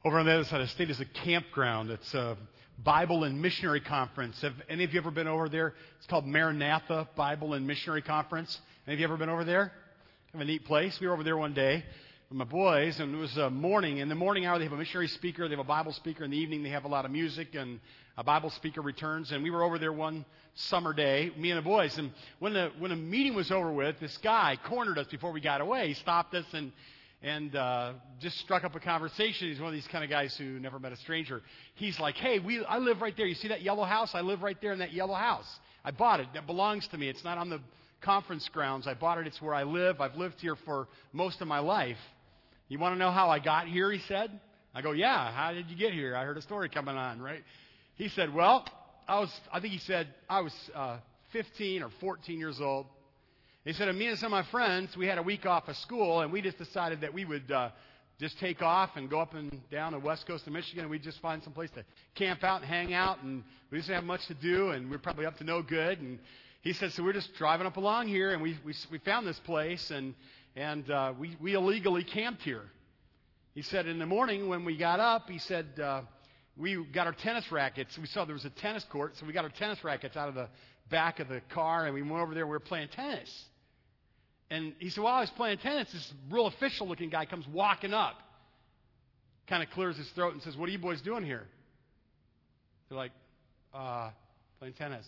Over on the other side of the state is a campground. It's a Bible and Missionary Conference. Have any of you ever been over there? It's called Maranatha Bible and Missionary Conference. Any of you ever been over there? Kind of a neat place. We were over there one day with my boys, and it was a morning. In the morning hour, they have a missionary speaker. They have a Bible speaker. In the evening, they have a lot of music, and a Bible speaker returns. And we were over there one summer day, me and the boys. And when the meeting was over with, this guy cornered us before we got away. He stopped us and just struck up a conversation. He's one of these kind of guys who never met a stranger. He's like, hey, I live right there. You see that yellow house? I live right there in that yellow house. I bought it. That belongs to me. It's not on the conference grounds. I bought it. It's where I live. I've lived here for most of my life. You want to know how I got here, he said? I go, yeah, how did you get here? I heard a story coming on, right? He said, well, I was 15 or 14 years old. He said, me and some of my friends, we had a week off of school, and we just decided that we would just take off and go up and down the west coast of Michigan, and we'd just find some place to camp out and hang out, and we didn't have much to do, and we were probably up to no good. And he said, so we're just driving up along here, and we found this place, and we illegally camped here. He said, in the morning when we got up, he said, we got our tennis rackets. We saw there was a tennis court, so we got our tennis rackets out of the back of the car, and we went over there and we were playing tennis. And he said, while I was playing tennis, this real official-looking guy comes walking up, kind of clears his throat and says, what are you boys doing here? They're like, playing tennis.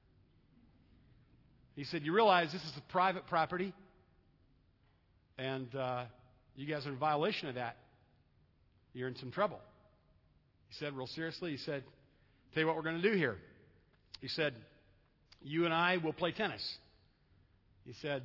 He said, you realize this is a private property, and you guys are in violation of that. You're in some trouble. He said, real seriously, he said, tell you what we're going to do here. He said, you and I will play tennis. He said,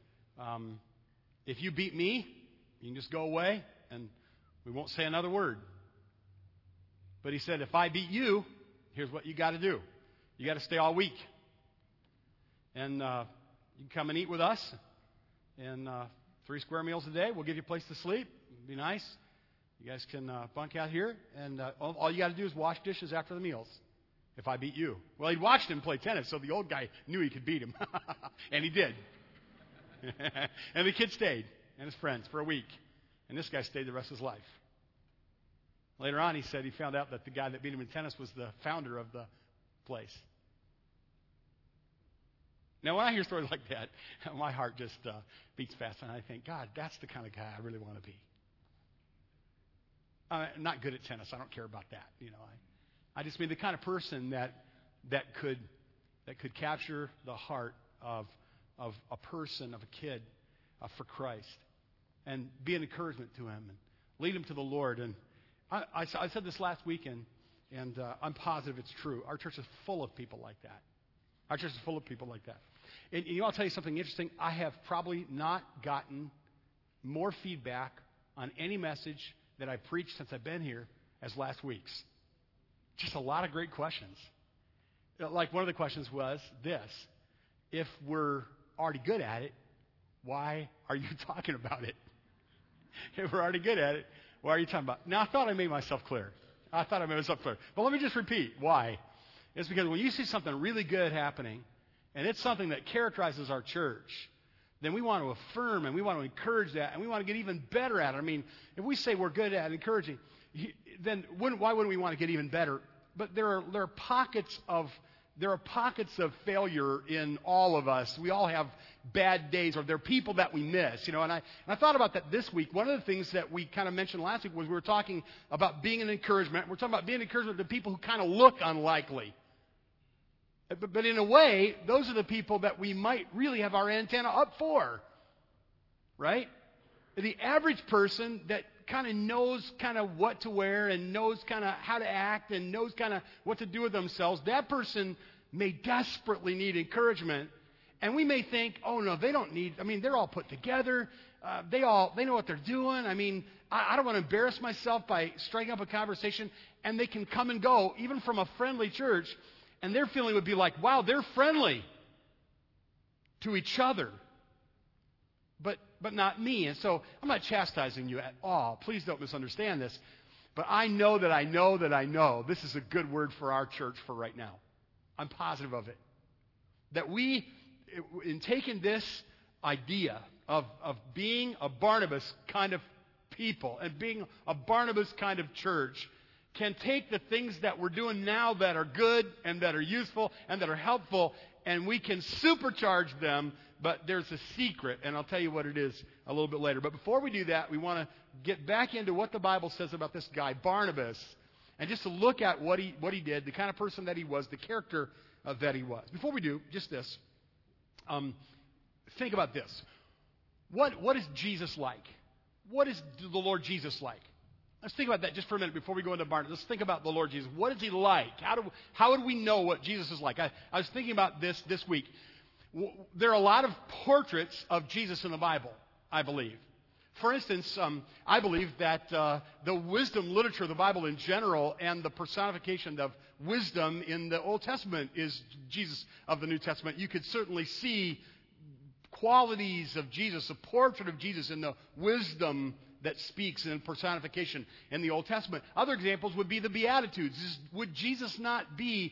if you beat me, you can just go away and we won't say another word. But he said, if I beat you, here's what you got to do. You got to stay all week. And you can come and eat with us. And 3 square meals a day. We'll give you a place to sleep. It'll be nice. You guys can bunk out here. And all you got to do is wash dishes after the meals. If I beat you. Well, he'd watched him play tennis, so the old guy knew he could beat him. And he did. And the kid stayed, and his friends, for a week. And this guy stayed the rest of his life. Later on, he said he found out that the guy that beat him in tennis was the founder of the place. Now, when I hear stories like that, my heart just beats fast, and I think, God, that's the kind of guy I really want to be. I'm not good at tennis. I don't care about that. I just mean the kind of person that could capture the heart of a person, of a kid, for Christ, and be an encouragement to him and lead him to the Lord. And I said this last weekend, and I'm positive it's true. Our church is full of people like that. Our church is full of people like that. And I'll tell you something interesting. I have probably not gotten more feedback on any message that I've preached since I've been here as last week's. Just a lot of great questions. Like one of the questions was this: if we're already good at it, why are you talking about it? If we're already good at it, why are you talking about it? Now, I thought I made myself clear. But let me just repeat why. It's because when you see something really good happening, and it's something that characterizes our church, then we want to affirm and we want to encourage that, and we want to get even better at it. I mean, if we say we're good at encouraging, then why wouldn't we want to get even better? But there are pockets of failure in all of us. We all have bad days, or there are people that we miss. And I thought about that this week. One of the things that we kind of mentioned last week was we were talking about being an encouragement. We're talking about being an encouragement to people who kind of look unlikely. But in a way, those are the people that we might really have our antenna up for, right? The average person that kind of knows kind of what to wear and knows kind of how to act and knows kind of what to do with themselves, that person may desperately need encouragement. And we may think, oh, no, they don't need, they're all put together. They know what they're doing. I don't want to embarrass myself by striking up a conversation. And they can come and go, even from a friendly church, and their feeling would be like, wow, they're friendly to each other, but not me. And so I'm not chastising you at all. Please don't misunderstand this. But I know this is a good word for our church for right now. I'm positive of it. That we, in taking this idea of being a Barnabas kind of people and being a Barnabas kind of church can take the things that we're doing now that are good and that are useful and that are helpful, and we can supercharge them, but there's a secret, and I'll tell you what it is a little bit later. But before we do that, we want to get back into what the Bible says about this guy, Barnabas, and just to look at what he did, the kind of person that he was, the character that he was. Before we do, just this. Think about this. What is Jesus like? What is the Lord Jesus like? Let's think about that just for a minute before we go into Barnabas. Let's think about the Lord Jesus. What is he like? How would we know what Jesus is like? I was thinking about this week. There are a lot of portraits of Jesus in the Bible, I believe. For instance, I believe that the wisdom literature of the Bible in general and the personification of wisdom in the Old Testament is Jesus of the New Testament. You could certainly see qualities of Jesus, a portrait of Jesus in the wisdom that speaks in personification in the Old Testament. Other examples would be the Beatitudes. Would Jesus not be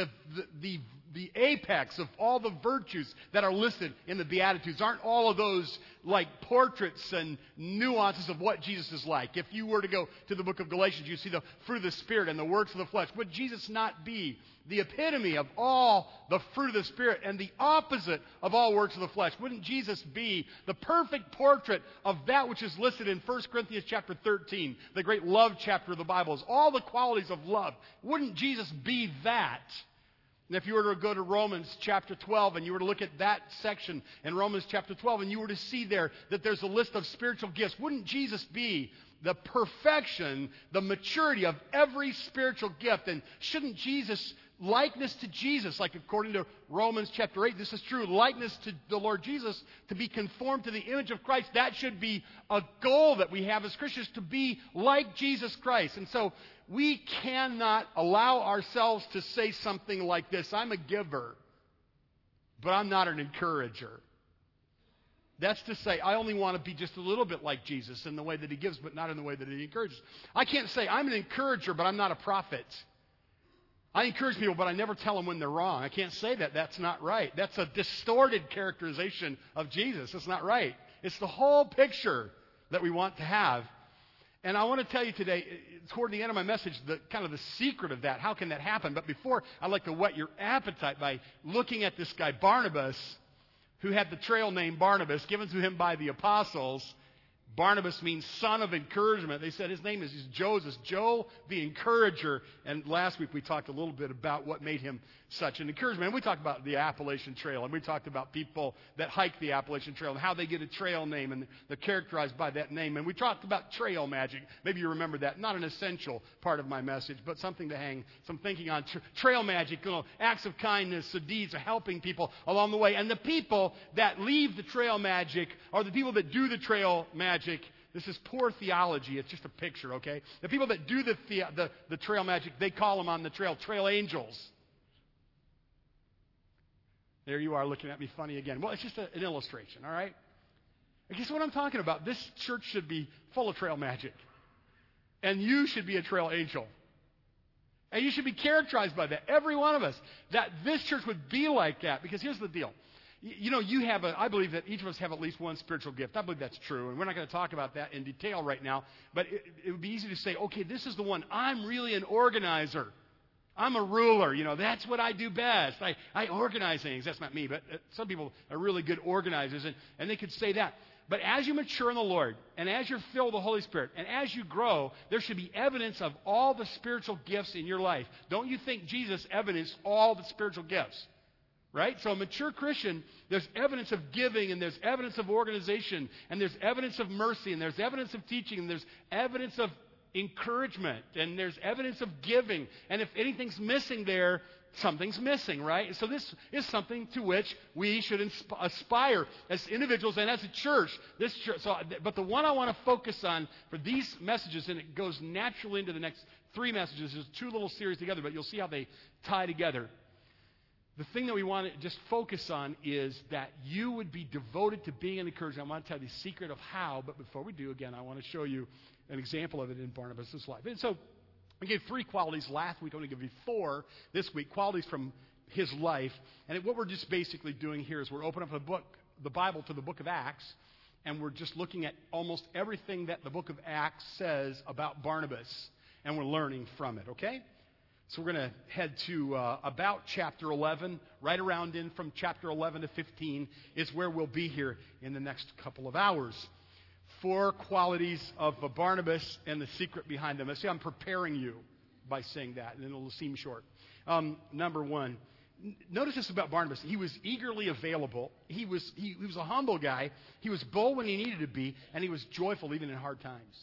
the apex of all the virtues that are listed in the Beatitudes? Aren't all of those like portraits and nuances of what Jesus is like? If you were to go to the book of Galatians, you see the fruit of the Spirit and the works of the flesh. Would Jesus not be the epitome of all the fruit of the Spirit and the opposite of all works of the flesh? Wouldn't Jesus be the perfect portrait of that which is listed in 1 Corinthians chapter 13, the great love chapter of the Bible? Is all the qualities of love. Wouldn't Jesus be that? And if you were to go to Romans chapter 12 and you were to look at that section in Romans chapter 12 and you were to see there that there's a list of spiritual gifts, wouldn't Jesus be the perfection, the maturity of every spiritual gift? And shouldn't Jesus, likeness to Jesus, like according to Romans chapter 8, this is true, likeness to the Lord Jesus, to be conformed to the image of Christ, that should be a goal that we have as Christians, to be like Jesus Christ. And so we cannot allow ourselves to say something like this: I'm a giver, but I'm not an encourager. That's to say, I only want to be just a little bit like Jesus in the way that he gives, but not in the way that he encourages. I can't say, I'm an encourager, but I'm not a prophet. I encourage people, but I never tell them when they're wrong. I can't say that. That's not right. That's a distorted characterization of Jesus. It's not right. It's the whole picture that we want to have. And I want to tell you today, toward the end of my message, the kind of the secret of that. How can that happen? But before, I'd like to whet your appetite by looking at this guy Barnabas, who had the trail name Barnabas, given to him by the apostles. Barnabas means son of encouragement. They said his name is Joseph, Joe the encourager. And last week we talked a little bit about what made him such an encouragement. And we talked about the Appalachian Trail, and we talked about people that hike the Appalachian Trail and how they get a trail name, and they're characterized by that name. And we talked about trail magic. Maybe you remember that. Not an essential part of my message, but something to hang some thinking on. Trail magic, acts of kindness, the deeds of helping people along the way. And the people that leave the trail magic are the people that do the trail magic. This is poor theology. It's just a picture, okay? The people that do the trail magic, they call them on the trail angels. There you are looking at me funny again. Well, it's just an illustration, all right? And guess what I'm talking about? This church should be full of trail magic. And you should be a trail angel. And you should be characterized by that, every one of us. That this church would be like that. Because here's the deal. You know, I believe that each of us have at least one spiritual gift. I believe that's true. And we're not going to talk about that in detail right now. But it would be easy to say, okay, this is the one. I'm really an organizer. I'm a ruler. You know, that's what I do best. I organize things. That's not me. But some people are really good organizers. And they could say that. But as you mature in the Lord, and as you're filled with the Holy Spirit, and as you grow, there should be evidence of all the spiritual gifts in your life. Don't you think Jesus evidenced all the spiritual gifts? Right? So a mature Christian, there's evidence of giving, and there's evidence of organization, and there's evidence of mercy, and there's evidence of teaching, and there's evidence of encouragement, and there's evidence of giving. And if anything's missing there, something's missing, right? So this is something to which we should aspire as individuals and as a church. But the one I want to focus on for these messages, and it goes naturally into the next three messages, is two little series together, but you'll see how they tie together. The thing that we want to just focus on is that you would be devoted to being an encourager. I want to tell you the secret of how, but before we do, again, I want to show you an example of it in Barnabas' life. And so I gave 3 qualities last week. I'm going to give you 4 this week, qualities from his life. And what we're just basically doing here is we're opening up the Bible to the book of Acts. and we're just looking at almost everything that the book of Acts says about Barnabas, and we're learning from it, okay? So we're going to head to about chapter 11, right around in from chapter 11 to 15 is where we'll be here in the next couple of hours. 4 qualities of Barnabas and the secret behind them. I see I'm preparing you by saying that, and it'll seem short. Number 1, notice this about Barnabas. He was eagerly available. He was a humble guy. He was bold when he needed to be, and he was joyful even in hard times.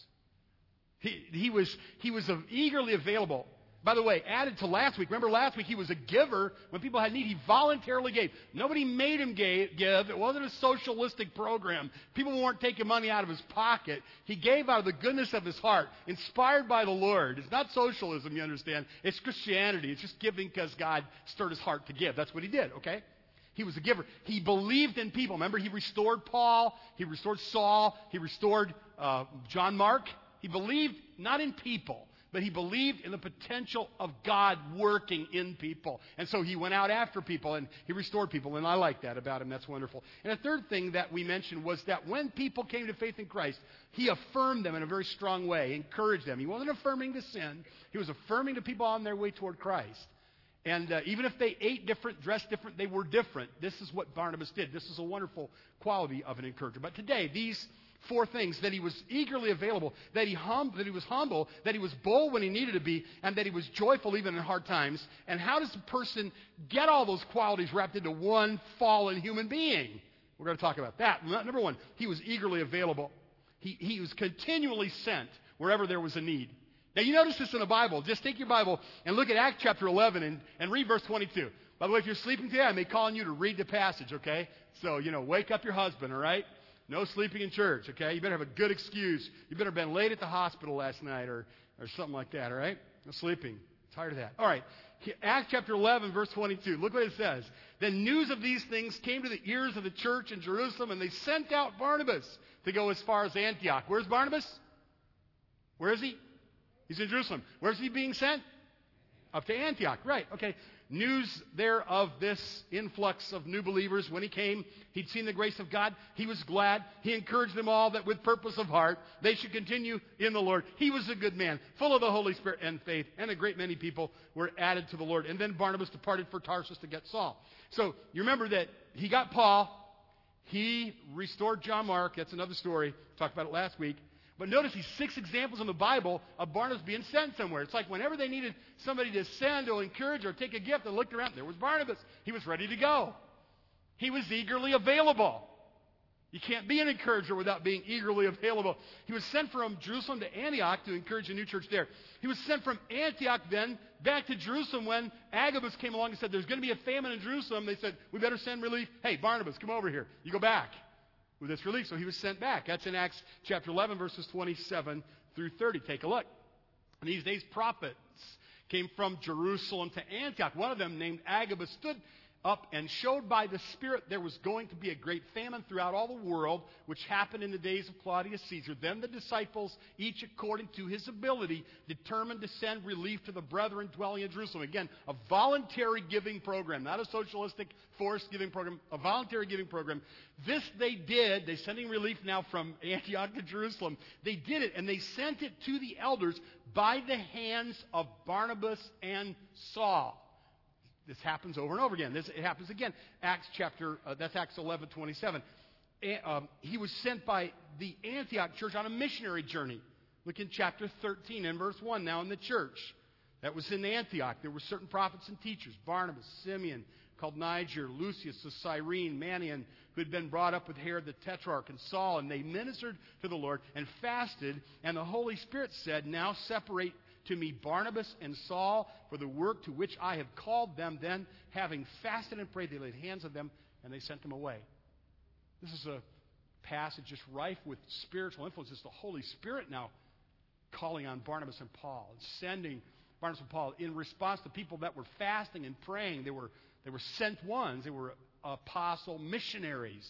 He was eagerly available. By the way, added to last week, remember last week he was a giver when people had need. He voluntarily gave. Nobody made him give. It wasn't a socialistic program. People weren't taking money out of his pocket. He gave out of the goodness of his heart, inspired by the Lord. It's not socialism, you understand. It's Christianity. It's just giving because God stirred his heart to give. That's what he did, okay? He was a giver. He believed in people. Remember, he restored Paul. He restored Saul. He restored John Mark. He believed not in people, but he believed in the potential of God working in people. And so he went out after people and he restored people. And I like that about him. That's wonderful. And a third thing that we mentioned was that when people came to faith in Christ, he affirmed them in a very strong way, encouraged them. He wasn't affirming to sin. He was affirming to people on their way toward Christ. And even if they ate different, dressed different, they were different. This is what Barnabas did. This is a wonderful quality of an encourager. But today, these 4 things: that he was eagerly available, that he was humble, that he was bold when he needed to be, and that he was joyful even in hard times. And how does a person get all those qualities wrapped into one fallen human being? We're going to talk about that. Number 1, he was eagerly available. He was continually sent wherever there was a need. Now, you notice this in the Bible. Just take your Bible and look at Acts chapter 11 and read verse 22. By the way, if you're sleeping today, I may call on you to read the passage, okay? So, wake up your husband, all right? No sleeping in church, okay? You better have a good excuse. You better have been late at the hospital last night or something like that, all right? No sleeping. Tired of that. All right. Acts chapter 11, verse 22. Look what it says. Then news of these things came to the ears of the church in Jerusalem, and they sent out Barnabas to go as far as Antioch. Where's Barnabas? Where is he? He's in Jerusalem. Where's he being sent? Up to Antioch. Right. Okay. News there of this influx of new believers. When he came, he'd seen the grace of God. He was glad. He encouraged them all that with purpose of heart, they should continue in the Lord. He was a good man, full of the Holy Spirit and faith, and a great many people were added to the Lord. And then Barnabas departed for Tarsus to get Saul. So you remember that he got Paul. He restored John Mark. That's another story. Talked about it last week. But notice these 6 examples in the Bible of Barnabas being sent somewhere. It's like whenever they needed somebody to send or encourage or take a gift, they looked around. There was Barnabas. He was ready to go. He was eagerly available. You can't be an encourager without being eagerly available. He was sent from Jerusalem to Antioch to encourage a new church there. He was sent from Antioch then back to Jerusalem when Agabus came along and said, there's going to be a famine in Jerusalem. They said, we better send relief. Hey, Barnabas, come over here. You go back with this relief. So he was sent back. That's in Acts chapter 11, verses 27 through 30. Take a look. In these days, prophets came from Jerusalem to Antioch. One of them, named Agabus, stood up and showed by the Spirit there was going to be a great famine throughout all the world, which happened in the days of Claudius Caesar. Then the disciples, each according to his ability, determined to send relief to the brethren dwelling in Jerusalem. Again, a voluntary giving program, not a socialistic forced giving program, a voluntary giving program. This they did. They're sending relief now from Antioch to Jerusalem. They did it, and they sent it to the elders by the hands of Barnabas and Saul. This happens over and over again. It happens again. That's Acts 11:27. He was sent by the Antioch church on a missionary journey. Look in chapter 13 and verse 1 now in the church. That was in Antioch. There were certain prophets and teachers, Barnabas, Simeon, called Niger, Lucius of Cyrene, Manaen, who had been brought up with Herod the Tetrarch, and Saul. And they ministered to the Lord and fasted. And the Holy Spirit said, now separate to me Barnabas and Saul for the work to which I have called them. Then, having fasted and prayed, they laid hands on them and they sent them away. This is a passage just rife with spiritual influence. It's the Holy Spirit now calling on Barnabas and Paul and sending Barnabas and Paul in response to people that were fasting and praying. They were sent ones. They were apostle missionaries.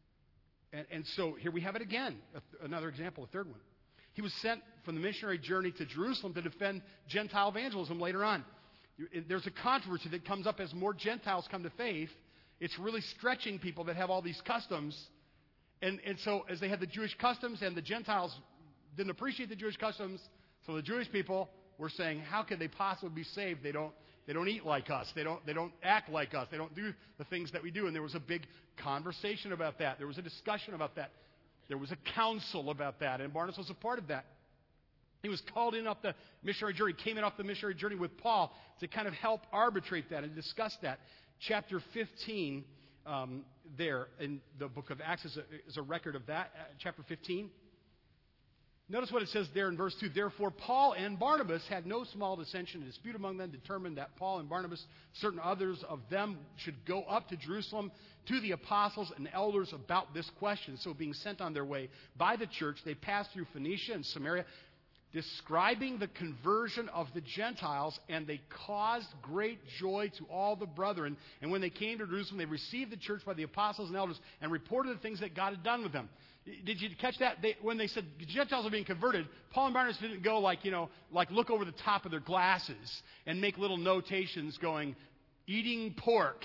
And so here we have it again. Another example, a third one. He was sent from the missionary journey to Jerusalem to defend Gentile evangelism later on. There's a controversy that comes up as more Gentiles come to faith. It's really stretching people that have all these customs. And so as they had the Jewish customs, and the Gentiles didn't appreciate the Jewish customs, so the Jewish people were saying, how could they possibly be saved? They don't eat like us. They don't act like us. They don't do the things that we do. And there was a big conversation about that. There was a discussion about that. There was a council about that. And Barnabas was a part of that. He was called in off the missionary journey, came in off the missionary journey with Paul to kind of help arbitrate that and discuss that. Chapter 15 there in the book of Acts is a record of that. Chapter 15. Notice what it says there in verse 2. Therefore, Paul and Barnabas had no small dissension and dispute among them, determined that Paul and Barnabas, certain others of them, should go up to Jerusalem to the apostles and elders about this question. So being sent on their way by the church, they passed through Phoenicia and Samaria, describing the conversion of the Gentiles, and they caused great joy to all the brethren. And when they came to Jerusalem, they received the church by the apostles and elders and reported the things that God had done with them. Did you catch that? When they said the Gentiles are being converted, Paul and Barnabas didn't go like look over the top of their glasses and make little notations going, eating pork,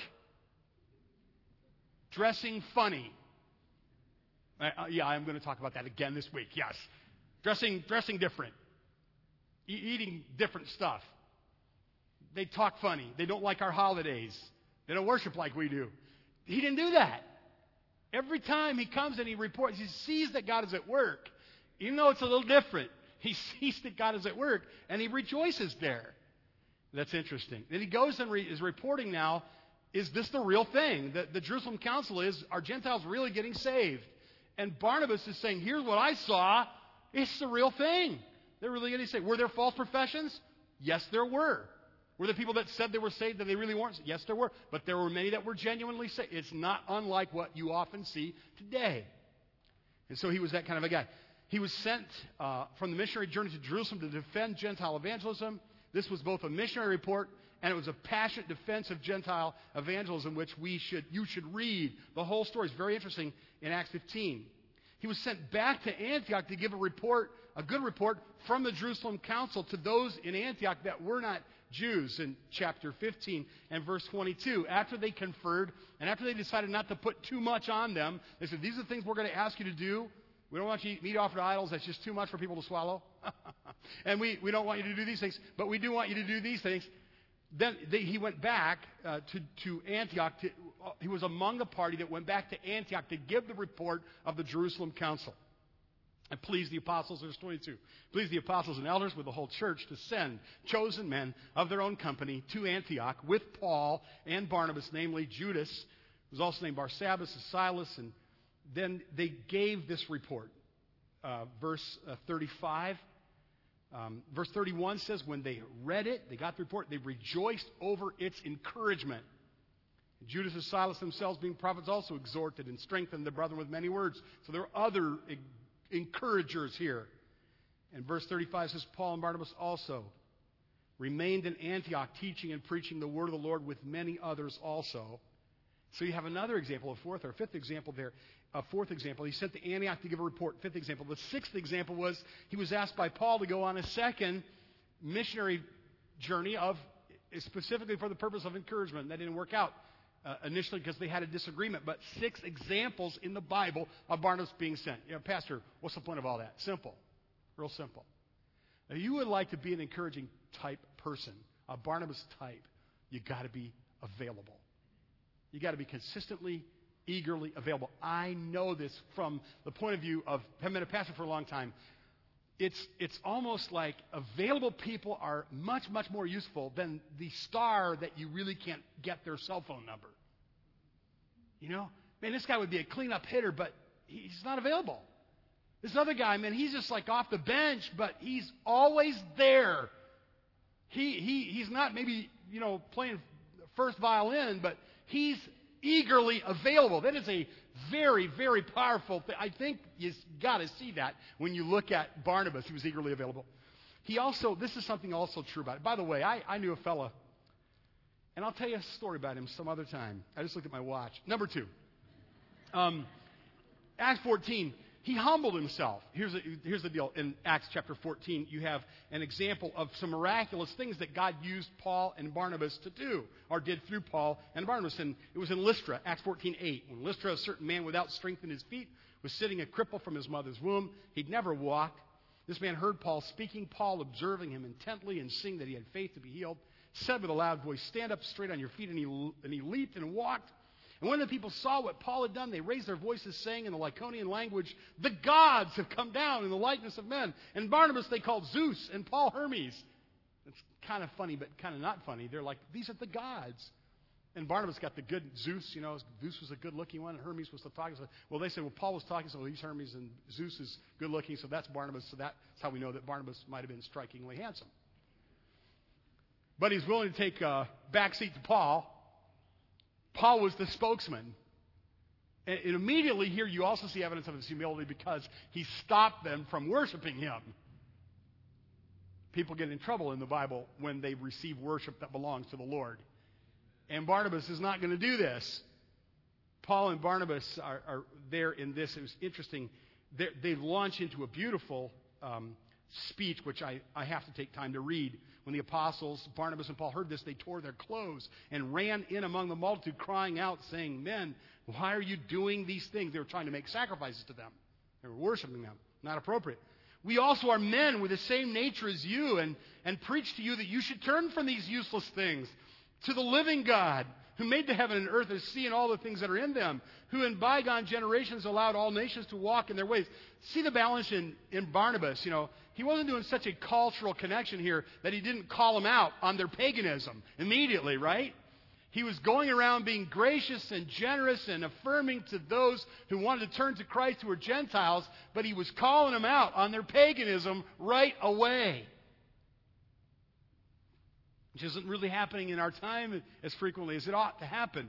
dressing funny. I'm going to talk about that again this week, yes. Dressing different. Eating different stuff. They talk funny. They don't like our holidays. They don't worship like we do. He didn't do that. Every time he comes and he reports, he sees that God is at work. Even though it's a little different, he sees that God is at work, and he rejoices there. That's interesting. Then he goes and is reporting now, is this the real thing? The Jerusalem Council are Gentiles really getting saved? And Barnabas is saying, here's what I saw. It's the real thing. They're really getting saved. Were there false professions? Yes, there were. Were there people that said they were saved that they really weren't? Yes, there were. But there were many that were genuinely saved. It's not unlike what you often see today. And so he was that kind of a guy. He was sent from the missionary journey to Jerusalem to defend Gentile evangelism. This was both a missionary report and it was a passionate defense of Gentile evangelism, which you should read. The whole story is very interesting in Acts 15. He was sent back to Antioch to give a good report from the Jerusalem Council to those in Antioch that were not Jews in chapter 15 and verse 22. After they conferred and after they decided not to put too much on them, they said, these are the things we're going to ask you to do. We don't want you to eat meat offered to idols. That's just too much for people to swallow. And we don't want you to do these things, but we do want you to do these things. Then he went back to Antioch. He was among the party that went back to Antioch to give the report of the Jerusalem Council. And pleased the apostles, verse 22, pleased the apostles and elders with the whole church to send chosen men of their own company to Antioch with Paul and Barnabas, namely Judas, who was also named Barsabbas, and Silas. And then they gave this report. Verse 35. Verse 31 says, when they read it, they got the report, they rejoiced over its encouragement. Judas and Silas themselves, being prophets, also exhorted and strengthened the brethren with many words. So there are other encouragers here. And verse 35 says, Paul and Barnabas also remained in Antioch, teaching and preaching the word of the Lord with many others also. So you have another example, a fourth or fifth example there. A fourth example, he sent to Antioch to give a report. Fifth example. The sixth example was he was asked by Paul to go on a second missionary journey specifically for the purpose of encouragement. That didn't work out initially because they had a disagreement. But 6 examples in the Bible of Barnabas being sent. Pastor, what's the point of all that? Simple. Real simple. Now, you would like to be an encouraging type person, a Barnabas type, you got to be available. You got to be consistently, eagerly available. I know this from the point of view of having been a pastor for a long time. It's almost like available people are much, much more useful than the star that you really can't get their cell phone number. Man, this guy would be a cleanup hitter, but he's not available. This other guy, man, he's just like off the bench, but he's always there. He's not maybe, playing first violin, but he's eagerly available. That is a very, very powerful thing. I think you've got to see that when you look at Barnabas. He was eagerly available. This is something also true about it. By the way, I knew a fella, and I'll tell you a story about him some other time. I just looked at my watch. Number 2. Acts 14. He humbled himself. Here's the deal. In Acts chapter 14, you have an example of some miraculous things that God used Paul and Barnabas to do, or did through Paul and Barnabas. And it was in Lystra, Acts 14:8. When Lystra, a certain man without strength in his feet was sitting a cripple from his mother's womb. He'd never walked. This man heard Paul speaking. Paul, observing him intently and seeing that he had faith to be healed, said with a loud voice, "Stand up straight on your feet." And he leaped and walked. And when the people saw what Paul had done, they raised their voices, saying in the Lycaonian language, "The gods have come down in the likeness of men." And Barnabas they called Zeus, and Paul Hermes. It's kind of funny, but kind of not funny. They're like, these are the gods. And Barnabas got the good Zeus, Zeus was a good-looking one, and Hermes was the talking. Well, they said, well, Paul was talking, so he's Hermes, and Zeus is good-looking, so that's Barnabas. So that's how we know that Barnabas might have been strikingly handsome. But he's willing to take a backseat to Paul. Paul was the spokesman. And immediately here you also see evidence of his humility because he stopped them from worshiping him. People get in trouble in the Bible when they receive worship that belongs to the Lord. And Barnabas is not going to do this. Paul and Barnabas are there in this. It was interesting. They launch into a beautiful speech, which I have to take time to read. When the apostles, Barnabas and Paul, heard this, they tore their clothes and ran in among the multitude, crying out, saying, "Men, why are you doing these things?" They were trying to make sacrifices to them. They were worshiping them. Not appropriate. "We also are men with the same nature as you, and preach to you that you should turn from these useless things to the living God, who made the heaven and earth and sea and all the things that are in them, who in bygone generations allowed all nations to walk in their ways." See the balance in Barnabas. He wasn't doing such a cultural connection here that he didn't call them out on their paganism immediately, right? He was going around being gracious and generous and affirming to those who wanted to turn to Christ who were Gentiles, but he was calling them out on their paganism right away, which isn't really happening in our time as frequently as it ought to happen.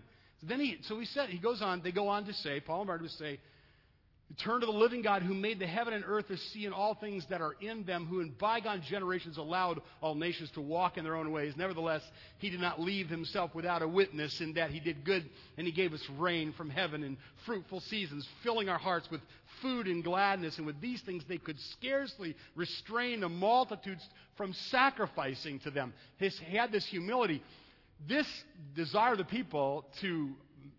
They go on to say, Paul and Barnabas say, "Turn to the living God who made the heaven and earth, the sea, and all things that are in them, who in bygone generations allowed all nations to walk in their own ways. Nevertheless, he did not leave himself without a witness, in that he did good, and he gave us rain from heaven and fruitful seasons, filling our hearts with food and gladness. And with these things they could scarcely restrain the multitudes from sacrificing to them." He had this humility. This desire of the people to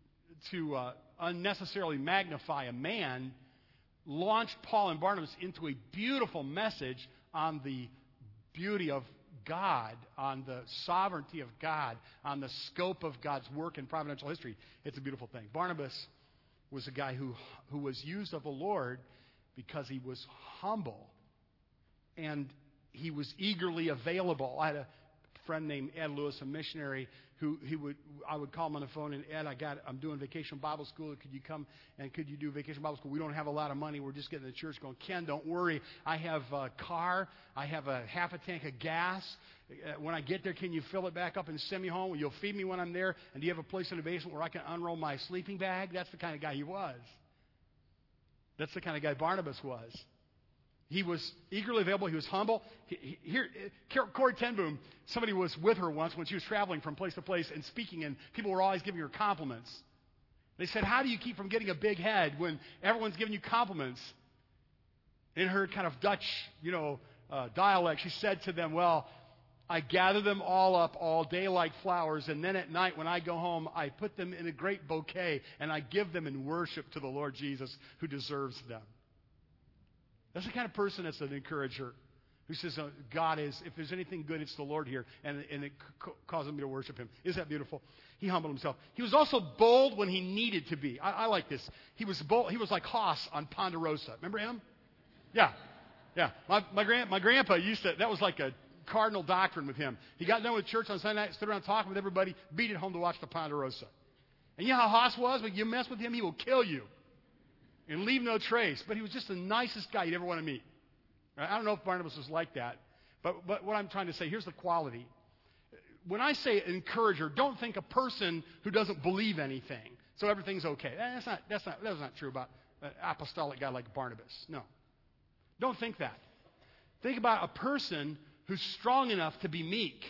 unnecessarily magnify a man launched Paul and Barnabas into a beautiful message on the beauty of God, on the sovereignty of God, on the scope of God's work in providential history. It's a beautiful thing. Barnabas was a guy who was used of the Lord because he was humble and he was eagerly available. I had a friend named Ed Lewis, a missionary, I would call him on the phone, and "Ed, I'm doing Vacation Bible School. Could you come and could you do Vacation Bible School? We don't have a lot of money. We're just getting the church going." "Ken, don't worry. I have a car. I have a half a tank of gas. When I get there, can you fill it back up and send me home? You'll feed me when I'm there. And do you have a place in the basement where I can unroll my sleeping bag?" That's the kind of guy he was. That's the kind of guy Barnabas was. He was eagerly available. He was humble. Corrie ten Boom, somebody was with her once when she was traveling from place to place and speaking, and people were always giving her compliments. They said, "How do you keep from getting a big head when everyone's giving you compliments?" In her kind of Dutch, dialect, she said to them, "Well, I gather them all up all day like flowers, and then at night when I go home, I put them in a great bouquet, and I give them in worship to the Lord Jesus, who deserves them." That's the kind of person that's an encourager, who says, God is, if there's anything good, it's the Lord here, and it causes me to worship him. Isn't that beautiful? He humbled himself. He was also bold when he needed to be. I like this. He was bold. He was like Haas on Ponderosa. Remember him? Yeah. My grandpa used to, that was like a cardinal doctrine with him. He got done with church on Sunday night, stood around talking with everybody, beat it home to watch the Ponderosa. And you know how Haas was? When you mess with him, he will kill you and leave no trace. But he was just the nicest guy you'd ever want to meet. I don't know if Barnabas was like that, but what I'm trying to say, here's the quality. When I say encourager, don't think a person who doesn't believe anything, so everything's okay. That's not true about an apostolic guy like Barnabas. No. Don't think that. Think about a person who's strong enough to be meek.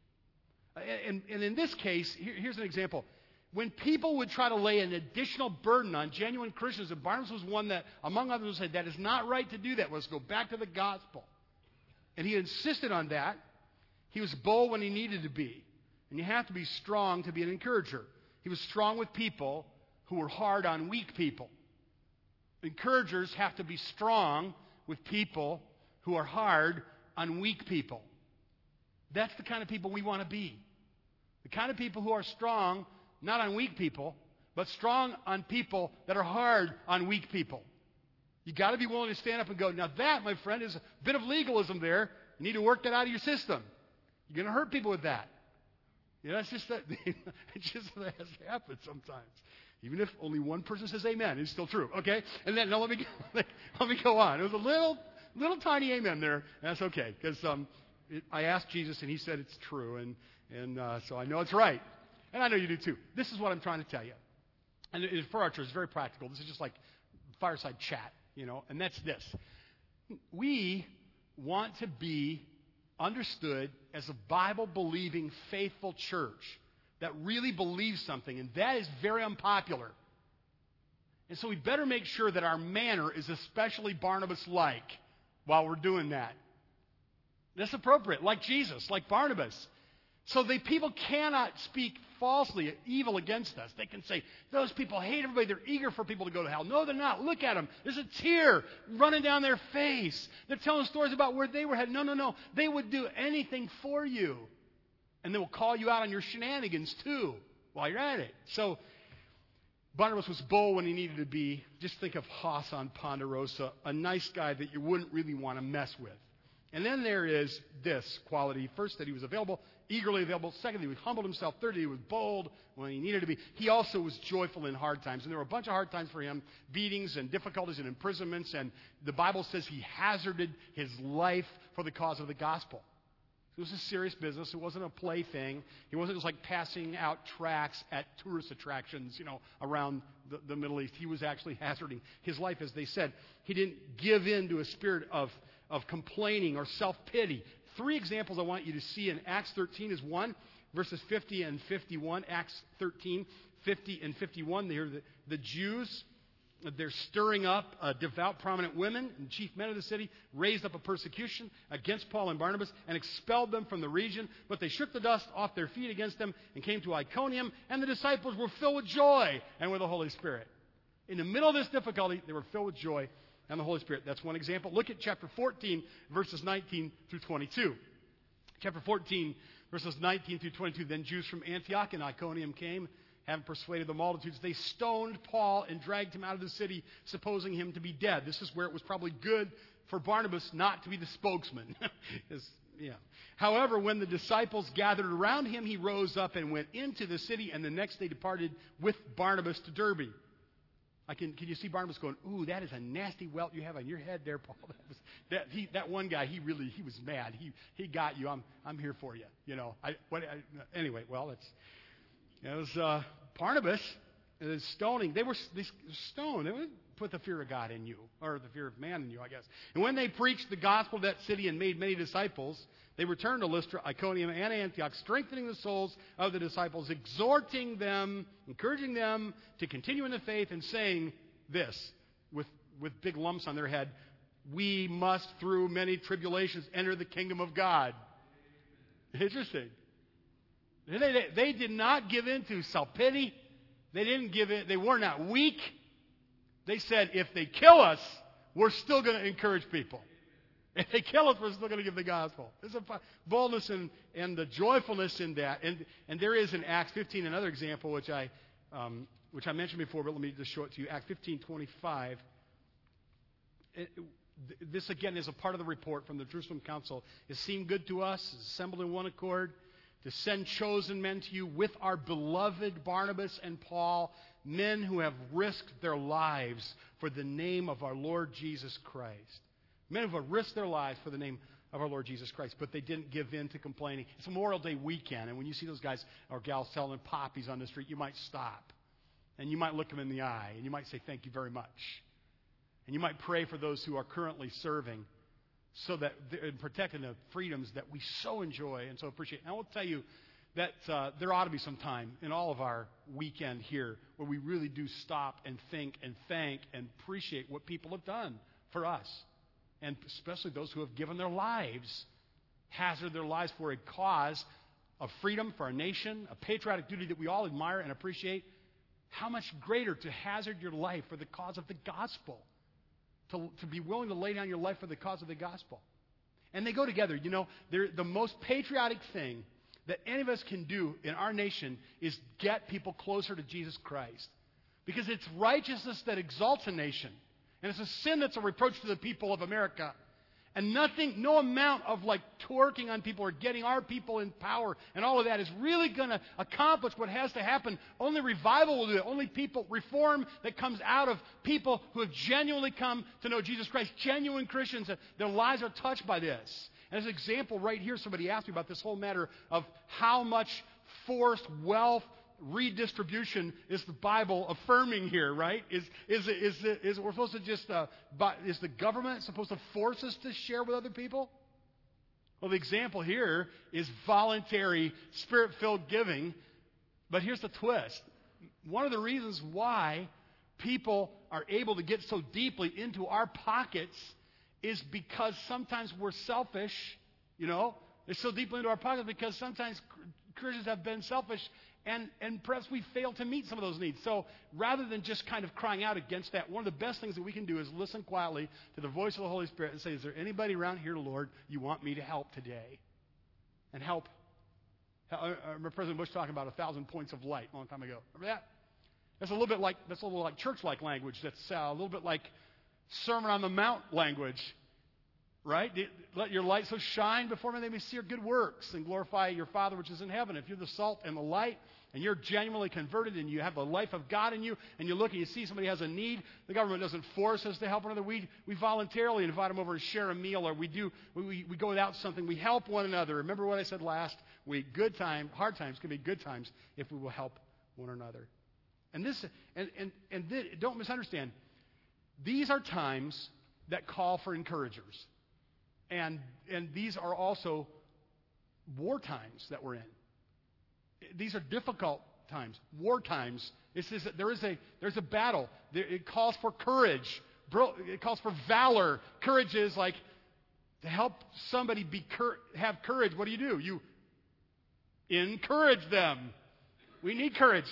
And in this case, here's an example. When people would try to lay an additional burden on genuine Christians, and Barnabas was one that, among others, said, that is not right to do that. Let's go back to the gospel. And he insisted on that. He was bold when he needed to be. And you have to be strong to be an encourager. He was strong with people who were hard on weak people. Encouragers have to be strong with people who are hard on weak people. That's the kind of people we want to be. The kind of people who are strong, not on weak people, but strong on people that are hard on weak people. You got to be willing to stand up and go, now that, my friend, is a bit of legalism there. You need to work that out of your system. You're going to hurt people with that. It's just that it just has to happen sometimes. Even if only one person says amen, it's still true. Okay? And then, let me go on. It was a little tiny amen there. And that's okay, because I asked Jesus, and he said it's true. And so I know it's right. And I know you do too. This is what I'm trying to tell you. And for our church, it's very practical. This is just like fireside chat, and that's this. We want to be understood as a Bible-believing, faithful church that really believes something, and that is very unpopular. And so we better make sure that our manner is especially Barnabas-like while we're doing that. That's appropriate, like Jesus, like Barnabas. So the people cannot speak falsely, evil against us. They can say, those people hate everybody. They're eager for people to go to hell. No, they're not. Look at them. There's a tear running down their face. They're telling stories about where they were headed. No. They would do anything for you. And they will call you out on your shenanigans, too, while you're at it. So Barnabas was bold when he needed to be. Just think of Haas on Ponderosa, a nice guy that you wouldn't really want to mess with. And then there is this quality. First, that he was available, eagerly available. Secondly, he humbled himself. Thirdly, he was bold when he needed to be. He also was joyful in hard times. And there were a bunch of hard times for him, beatings and difficulties and imprisonments. And the Bible says he hazarded his life for the cause of the gospel. It was a serious business. It wasn't a plaything. He wasn't just like passing out tracts at tourist attractions, around the Middle East. He was actually hazarding his life, as they said. He didn't give in to a spirit of complaining or self-pity. 3 examples I want you to see in Acts 13 is one, verses 50 and 51. Acts 13, 50 and 51. They hear the Jews, they're stirring up devout, prominent women and chief men of the city, raised up a persecution against Paul and Barnabas and expelled them from the region. But they shook the dust off their feet against them and came to Iconium, and the disciples were filled with joy and with the Holy Spirit. In the middle of this difficulty, they were filled with joy and the Holy Spirit. That's one example. Look at chapter 14, verses 19 through 22. Chapter 14, verses 19 through 22. Then Jews from Antioch and Iconium came, having persuaded the multitudes. They stoned Paul and dragged him out of the city, supposing him to be dead. This is where it was probably good for Barnabas not to be the spokesman. However, when the disciples gathered around him, he rose up and went into the city, and the next day departed with Barnabas to Derbe. Can you see Barnabas going, ooh, that is a nasty welt you have on your head there, Paul. That one guy, he was mad. He got you. I'm here for you. Anyway, well, it was Barnabas. The stoning. They stoned. They wouldn't put the fear of God in you, or the fear of man in you, I guess. And when they preached the gospel of that city and made many disciples, they returned to Lystra, Iconium, and Antioch, strengthening the souls of the disciples, exhorting them, encouraging them to continue in the faith, and saying this, with big lumps on their head, we must, through many tribulations, enter the kingdom of God. Interesting. They did not give in to self-pity. They didn't give in. They were not weak. They said, if they kill us, we're still going to encourage people. If they kill us, we're still going to give the gospel. There's a boldness and the joyfulness in that. And there is in Acts 15 another example, which I mentioned before, but let me just show it to you. Acts 15:25. This, again, is a part of the report from the Jerusalem Council. It seemed good to us, assembled in one accord, to send chosen men to you with our beloved Barnabas and Paul, men who have risked their lives for the name of our Lord Jesus Christ. Men who have risked their lives for the name of our Lord Jesus Christ, but they didn't give in to complaining. It's Memorial Day weekend, and when you see those guys or gals selling poppies on the street, you might stop, and you might look them in the eye, and you might say, thank you very much. And you might pray for those who are currently serving, so that in protecting the freedoms that we so enjoy and so appreciate. And I will tell you that there ought to be some time in all of our weekend here where we really do stop and think and thank and appreciate what people have done for us. And especially those who have given their lives, hazarded their lives for a cause of freedom for our nation, a patriotic duty that we all admire and appreciate. How much greater to hazard your life for the cause of the gospel to be willing to lay down your life for the cause of the gospel. And they go together. You know, the most patriotic thing that any of us can do in our nation is get people closer to Jesus Christ. Because it's righteousness that exalts a nation. And it's a sin that's a reproach to the people of America. And no amount of like twerking on people or getting our people in power and all of that is really going to accomplish what has to happen. Only revival will do it. Only reform that comes out of people who have genuinely come to know Jesus Christ. Genuine Christians, their lives are touched by this. And as an example right here, somebody asked me about this whole matter of how much forced wealth redistribution is the Bible affirming here, right? Is we're supposed to just, is the government supposed to force us to share with other people? Well, the example here is voluntary, spirit-filled giving. But here's the twist. One of the reasons why people are able to get so deeply into our pockets is because sometimes we're selfish, you know. They're so deeply into our pockets because sometimes Christians have been selfish and perhaps we fail to meet some of those needs. So rather than just kind of crying out against that, one of the best things that we can do is listen quietly to the voice of the Holy Spirit and say, is there anybody around here, Lord, you want me to help today? And help. I remember President Bush talking about 1,000 points of light a long time ago. Remember that? That's a little like church-like language. That's a little bit like Sermon on the Mount language. Right? Let your light so shine before men they may see your good works and glorify your Father which is in heaven. If you're the salt and the light and you're genuinely converted and you have the life of God in you and you look and you see somebody has a need, the government doesn't force us to help another. We voluntarily invite them over and share a meal, or we go without something. We help one another. Remember what I said last week? Hard times can be good times if we will help one another. And don't misunderstand. These are times that call for encouragers. And these are also war times that we're in. These are difficult times, war times. There's a battle. It calls for courage. It calls for valor. Courage is like to help somebody have courage. What do? You encourage them. We need courage.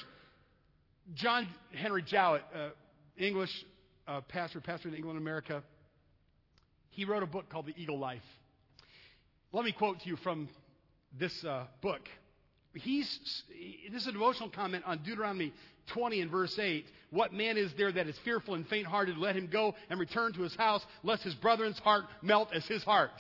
John Henry Jowett, English pastor in England, America. He wrote a book called The Eagle Life. Let me quote to you from this book. This is a devotional comment on Deuteronomy 20 and verse 8. What man is there that is fearful and faint-hearted? Let him go and return to his house, lest his brethren's heart melt as his heart.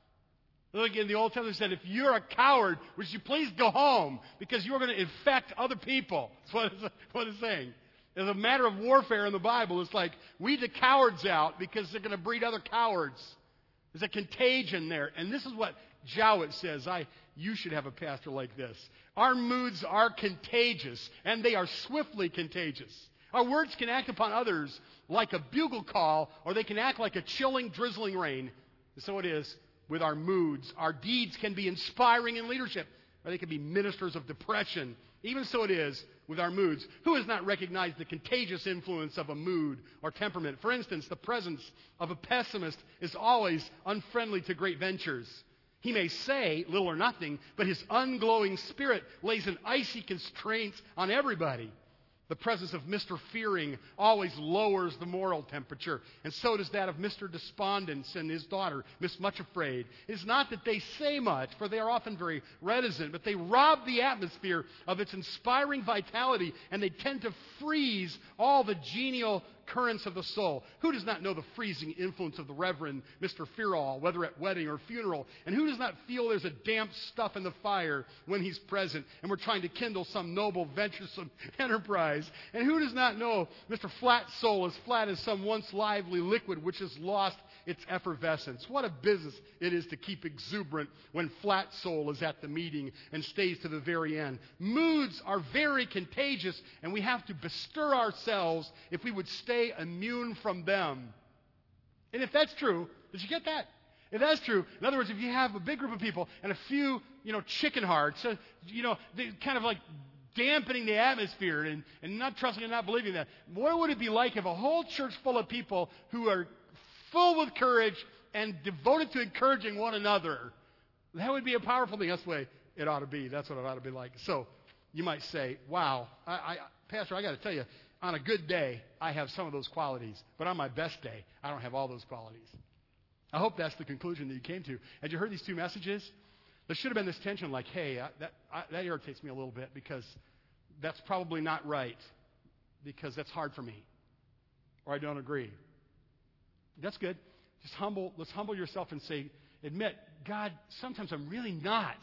Look, in the Old Testament, it said, if you're a coward, would you please go home, because you're going to infect other people. That's what it's saying. As a matter of warfare in the Bible, it's like, weed the cowards out because they're going to breed other cowards. There's a contagion there. And this is what Jowett says. You should have a pastor like this. Our moods are contagious, and they are swiftly contagious. Our words can act upon others like a bugle call, or they can act like a chilling, drizzling rain. And so it is with our moods. Our deeds can be inspiring in leadership, or they can be ministers of depression. Even so it is with our moods. Who has not recognized the contagious influence of a mood or temperament? For instance, the presence of a pessimist is always unfriendly to great ventures. He may say little or nothing, but his unglowing spirit lays an icy constraint on everybody. The presence of Mr. Fearing always lowers the moral temperature, and so does that of Mr. Despondence and his daughter, Miss Much Afraid. It's not that they say much, for they are often very reticent, but they rob the atmosphere of its inspiring vitality, and they tend to freeze all the genial currents of the soul. Who does not know the freezing influence of the Reverend Mr. Fearall, whether at wedding or funeral? And who does not feel there's a damp stuff in the fire when he's present and we're trying to kindle some noble, venturesome enterprise? And who does not know Mr. Flat Soul as flat as some once lively liquid which has lost its effervescence? What a business it is to keep exuberant when Flat Soul is at the meeting and stays to the very end. Moods are very contagious, and we have to bestir ourselves if we would stay immune from them. And if that's true, did you get that? If that's true, in other words, if you have a big group of people and a few, chicken hearts, they kind of like dampening the atmosphere and not trusting and not believing that, what would it be like if a whole church full of people who are full with courage and devoted to encouraging one another? That would be a powerful thing. That's the way it ought to be. That's what it ought to be like. So you might say, wow, Pastor, I got to tell you, on a good day, I have some of those qualities. But on my best day, I don't have all those qualities. I hope that's the conclusion that you came to. As you heard these two messages, there should have been this tension like, hey, that irritates me a little bit because that's probably not right, because that's hard for me, or I don't agree. That's good. Let's humble yourself and admit, God, sometimes I'm really not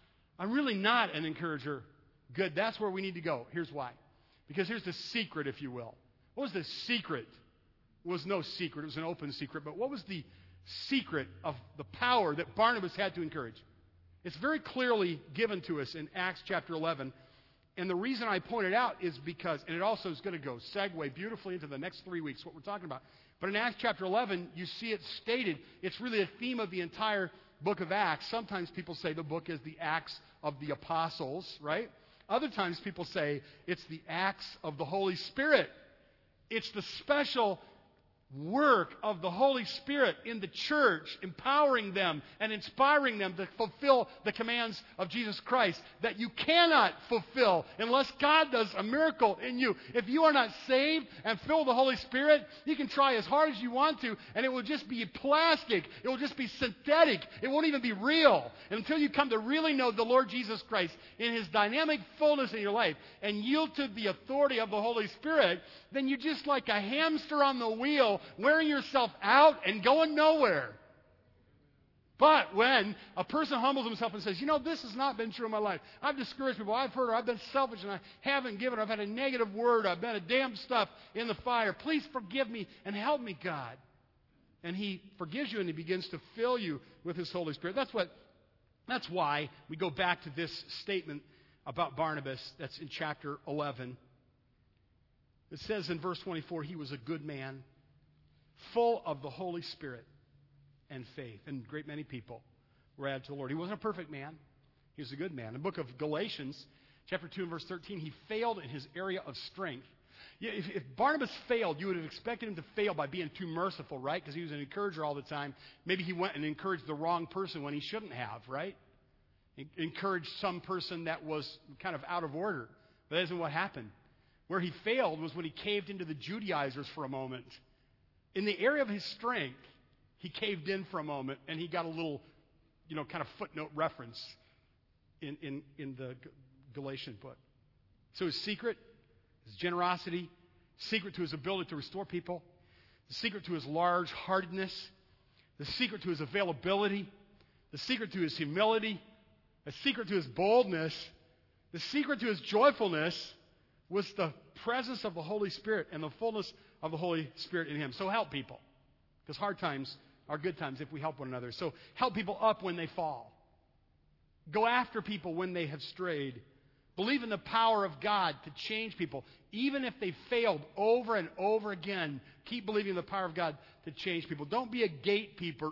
an encourager. Good, that's where we need to go. Here's why. Because here's the secret, if you will. What was the secret? It was no secret. It was an open secret. But what was the secret of the power that Barnabas had to encourage? It's very clearly given to us in Acts chapter 11. And the reason I point it out is because, and it also is going to segue beautifully into the next 3 weeks, what we're talking about. But in Acts chapter 11, you see it stated. It's really a theme of the entire book of Acts. Sometimes people say the book is the Acts of the Apostles, right? Other times people say it's the Acts of the Holy Spirit. It's the special work of the Holy Spirit in the church, empowering them and inspiring them to fulfill the commands of Jesus Christ that you cannot fulfill unless God does a miracle in you. If you are not saved and filled with the Holy Spirit, you can try as hard as you want to, and it will just be plastic. It will just be synthetic. It won't even be real. And until you come to really know the Lord Jesus Christ in His dynamic fullness in your life and yield to the authority of the Holy Spirit, then you're just like a hamster on the wheel, wearing yourself out and going nowhere. But when a person humbles himself and says, this has not been true in my life. I've discouraged people. I've hurt, or I've been selfish and I haven't given. I've had a negative word. I've been a damn stuff in the fire. Please forgive me and help me, God. And He forgives you and He begins to fill you with His Holy Spirit. That's why we go back to this statement about Barnabas that's in chapter 11. It says in verse 24, he was a good man, full of the Holy Spirit and faith. And a great many people were added to the Lord. He wasn't a perfect man. He was a good man. In the book of Galatians, chapter 2 and verse 13, he failed in his area of strength. If Barnabas failed, you would have expected him to fail by being too merciful, right? Because he was an encourager all the time. Maybe he went and encouraged the wrong person when he shouldn't have, right? Encouraged some person that was kind of out of order. But that isn't what happened. Where he failed was when he caved into the Judaizers for a moment. In the area of his strength, he caved in for a moment, and he got a little, kind of footnote reference in the Galatian book. So his secret, his generosity, secret to his ability to restore people, the secret to his large-heartedness, the secret to his availability, the secret to his humility, the secret to his boldness, the secret to his joyfulness was the presence of the Holy Spirit and the fullness of the Holy Spirit in him. So help people. Because hard times are good times if we help one another. So help people up when they fall. Go after people when they have strayed. Believe in the power of God to change people. Even if they failed over and over again, keep believing in the power of God to change people. Don't be a gatekeeper,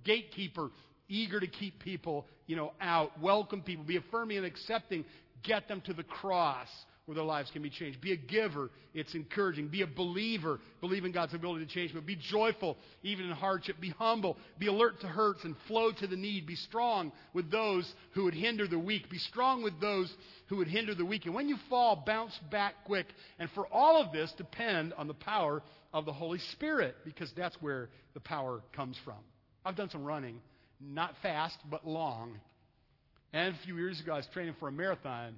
eager to keep people, out. Welcome people. Be affirming and accepting. Get them to the cross where their lives can be changed. Be a giver. It's encouraging. Be a believer. Believe in God's ability to change. But be joyful, even in hardship. Be humble. Be alert to hurts and flow to the need. Be strong with those who would hinder the weak. Be strong with those who would hinder the weak. And when you fall, bounce back quick. And for all of this, depend on the power of the Holy Spirit, because that's where the power comes from. I've done some running. Not fast, but long. And a few years ago, I was training for a marathon.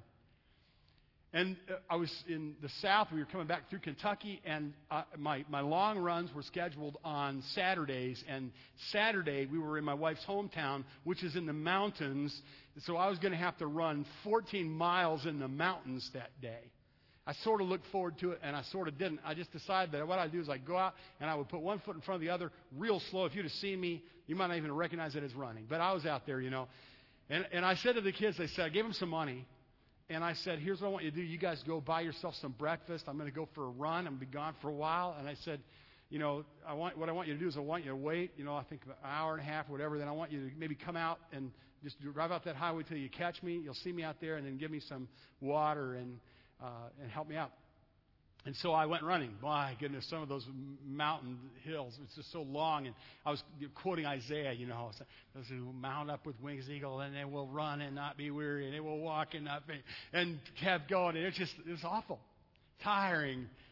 And I was in the South. We were coming back through Kentucky, and my long runs were scheduled on Saturdays. And Saturday, we were in my wife's hometown, which is in the mountains. So I was going to have to run 14 miles in the mountains that day. I sort of looked forward to it, and I sort of didn't. I just decided that what I'd do is I'd go out, and I would put one foot in front of the other real slow. If you'd have seen me, you might not even recognize it as running. But I was out there, And I said to the kids, I gave them some money. And I said, here's what I want you to do. You guys go buy yourself some breakfast. I'm going to go for a run. I'm going to be gone for a while. And I said, what I want you to do is I want you to wait, I think an hour and a half or whatever. Then I want you to maybe come out and just drive out that highway till you catch me. You'll see me out there, and then give me some water and help me out. And so I went running. My goodness, some of those mountain hills, it's just so long. And I was quoting Isaiah, those who mount up with wings eagle, and they will run and not be weary, and they will walk and not faint, and kept going. And it was awful, tiring,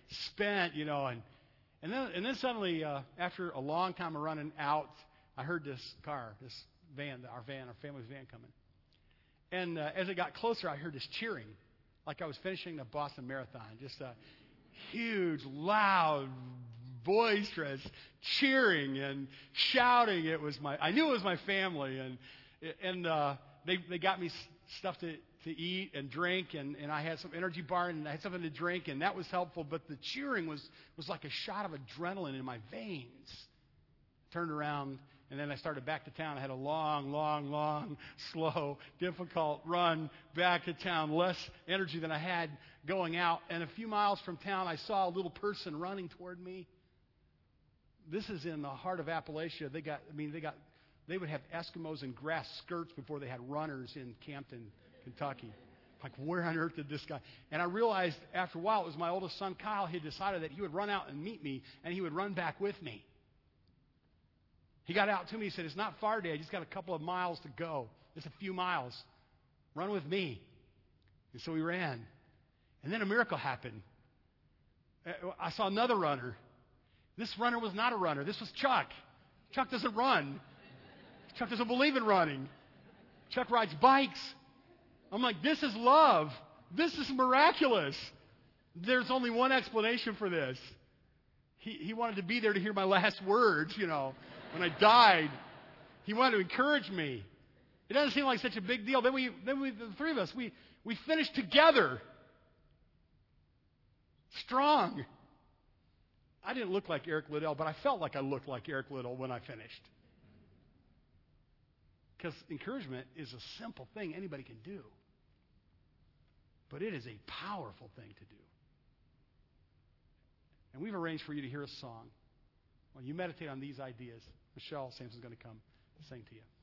spent, and then suddenly, after a long time of running out, I heard this van, our family's van coming. And as it got closer, I heard this cheering, like I was finishing the Boston Marathon. Just a huge, loud, boisterous cheering and shouting. I knew it was my family, and they got me stuff to eat and drink, and I had some energy bar and I had something to drink, and that was helpful. But the cheering was like a shot of adrenaline in my veins. Turned around, and then I started back to town. I had a long, slow, difficult run back to town. Less energy than I had going out. And a few miles from town, I saw a little person running toward me. This is in the heart of Appalachia. They would have Eskimos in grass skirts before they had runners in Campton, Kentucky. Like, where on earth did this guy? And I realized after a while it was my oldest son, Kyle. He had decided that he would run out and meet me, and he would run back with me. He got out to me. He said, "It's not far, Dad. I just got a couple of miles to go. Just a few miles. Run with me." And so we ran. And then a miracle happened. I saw another runner. This runner was not a runner. This was Chuck. Chuck doesn't run. Chuck doesn't believe in running. Chuck rides bikes. I'm like, this is love. This is miraculous. There's only one explanation for this. He wanted to be there to hear my last words, when I died. He wanted to encourage me. It doesn't seem like such a big deal. Then we the three of us, we finished together. Strong. I didn't look like Eric Liddell, but I felt like I looked like Eric Liddell when I finished. Because encouragement is a simple thing anybody can do. But it is a powerful thing to do. And we've arranged for you to hear a song. While you meditate on these ideas, Michelle Sampson's going to come to sing to you.